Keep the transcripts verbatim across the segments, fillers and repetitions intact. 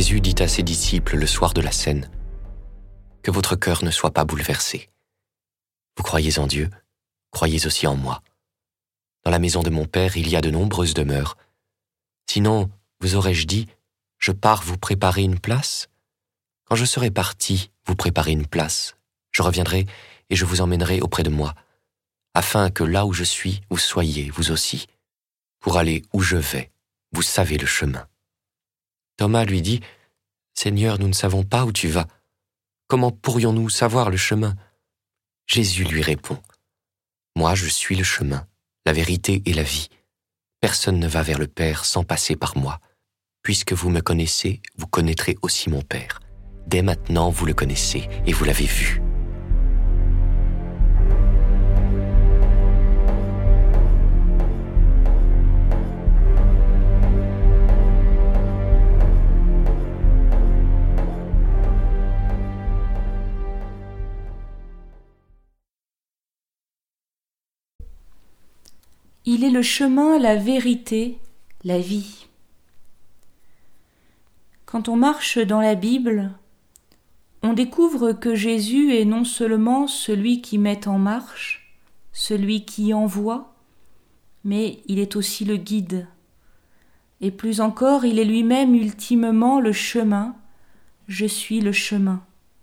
Jésus dit à ses disciples le soir de la Cène, « Que votre cœur ne soit pas bouleversé. Vous croyez en Dieu, croyez aussi en moi. Dans la maison de mon Père, il y a de nombreuses demeures. Sinon, vous aurais-je dit, je pars vous préparer une place? Quand je serai parti vous préparer une place, je reviendrai et je vous emmènerai auprès de moi, afin que là où je suis, vous soyez, vous aussi. Pour aller où je vais, vous savez le chemin. » Thomas lui dit, « Seigneur, nous ne savons pas où tu vas. Comment pourrions-nous savoir le chemin ?» Jésus lui répond, « Moi, je suis le chemin, la vérité et la vie. Personne ne va vers le Père sans passer par moi. Puisque vous me connaissez, vous connaîtrez aussi mon Père. Dès maintenant, vous le connaissez et vous l'avez vu. » Il est le chemin, la vérité, la vie. Quand on marche dans la Bible, on découvre que Jésus est non seulement celui qui met en marche, celui qui envoie, mais il est aussi le guide. Et plus encore, il est lui-même ultimement le chemin. Je suis le chemin.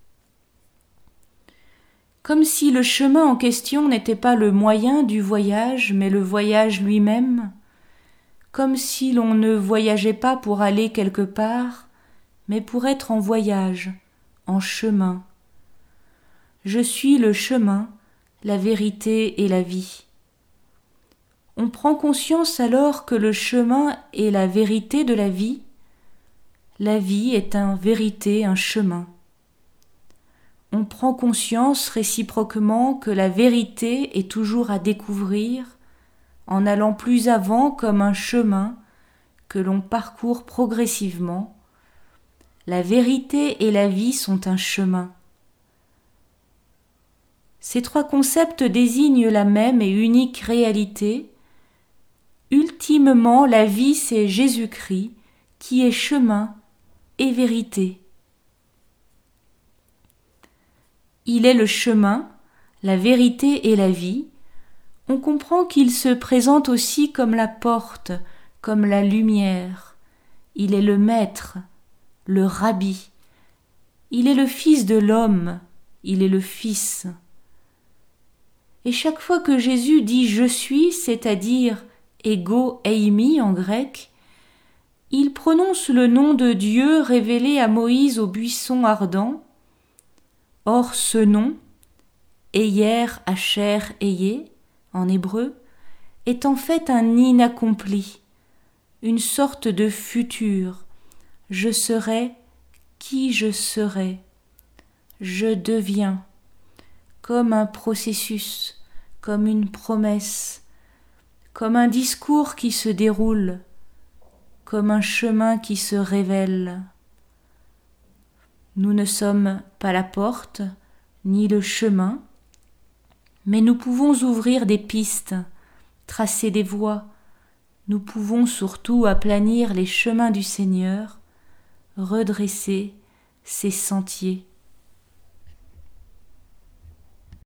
Comme si le chemin en question n'était pas le moyen du voyage, mais le voyage lui-même, comme si l'on ne voyageait pas pour aller quelque part, mais pour être en voyage, en chemin. Je suis le chemin, la vérité et la vie. On prend conscience alors que le chemin est la vérité de la vie. La vie est en vérité un chemin. On prend conscience réciproquement que la vérité est toujours à découvrir, en allant plus avant comme un chemin que l'on parcourt progressivement. La vérité et la vie sont un chemin. Ces trois concepts désignent la même et unique réalité. Ultimement, la vie, c'est Jésus-Christ, qui est chemin et vérité. Il est le chemin, la vérité et la vie. On comprend qu'il se présente aussi comme la porte, comme la lumière. Il est le maître, le rabbi. Il est le fils de l'homme, il est le fils. Et chaque fois que Jésus dit « je suis », c'est-à-dire « ego eimi » en grec, il prononce le nom de Dieu révélé à Moïse au buisson ardent. Or ce nom, Eyer Asher Eye, en hébreu, est en fait un inaccompli, une sorte de futur. Je serai qui je serai. Je deviens, comme un processus, comme une promesse, comme un discours qui se déroule, comme un chemin qui se révèle. Nous ne sommes pas la porte, ni le chemin, mais nous pouvons ouvrir des pistes, tracer des voies. Nous pouvons surtout aplanir les chemins du Seigneur, redresser ses sentiers.